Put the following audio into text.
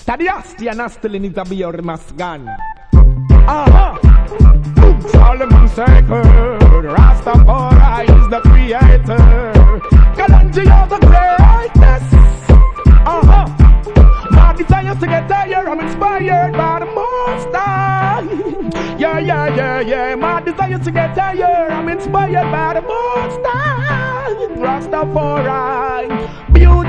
Tadiasti and Astelin is a beer masgan. Solomon Circle, Rastafari is the creator. Kalanji, you're the greatest. My desire to get higher, I'm inspired by the most high. Yeah. My desire to get higher, I'm inspired by the most high. Rastafari, beauty.